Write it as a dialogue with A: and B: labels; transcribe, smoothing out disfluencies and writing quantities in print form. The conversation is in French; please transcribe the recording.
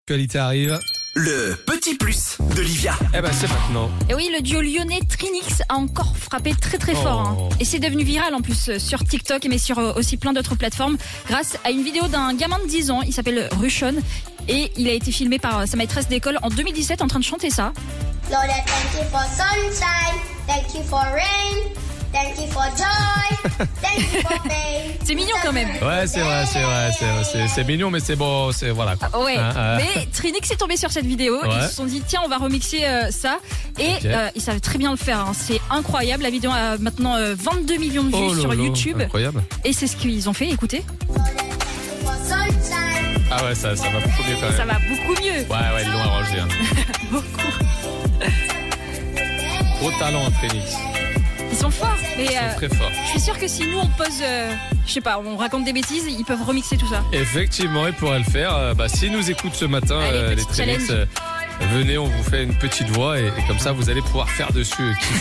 A: L'actualité arrive.
B: Le petit plus de Livia.
A: Eh ben c'est maintenant.
C: Et oui, le duo lyonnais Trinix a encore frappé très fort. Hein. Et c'est devenu viral en plus sur TikTok, mais sur aussi plein d'autres plateformes, grâce à une vidéo d'un gamin de 10 ans. Il s'appelle Rushon et il a été filmé par sa maîtresse d'école en 2017 en train de chanter ça.
D: Lord, I thank you for sunshine, thank you for rain, thank you for joy, thank you for pain.
C: C'est mignon quand même.
A: Ouais, c'est vrai, c'est mignon, mais c'est bon, c'est voilà. Quoi.
C: Ouais, mais Trinix est tombé sur cette vidéo.
A: Ouais.
C: Ils se sont dit, tiens, on va remixer ça. Et ils savaient très bien le faire. Hein. C'est incroyable. La vidéo a maintenant 22 millions de vues sur YouTube.
A: Incroyable.
C: Et c'est ce qu'ils ont fait. Écoutez.
A: Ah ouais, ça va beaucoup mieux quand même.
C: Ça va beaucoup mieux.
A: Ouais, ils l'ont arrangé. Hein.
C: Beaucoup.
A: Gros talent, Trinix.
C: Ils sont forts. Mais
A: Ils sont très forts.
C: je suis sûre que si nous on pose, je sais pas, on raconte des bêtises, ils peuvent remixer tout ça.
A: Effectivement, ils pourraient le faire. S'ils nous écoutent ce matin,
C: Allez,
A: les
C: petit
A: Trinix,
C: challenge.
A: venez, on vous fait une petite voix et comme ça, vous allez pouvoir faire dessus.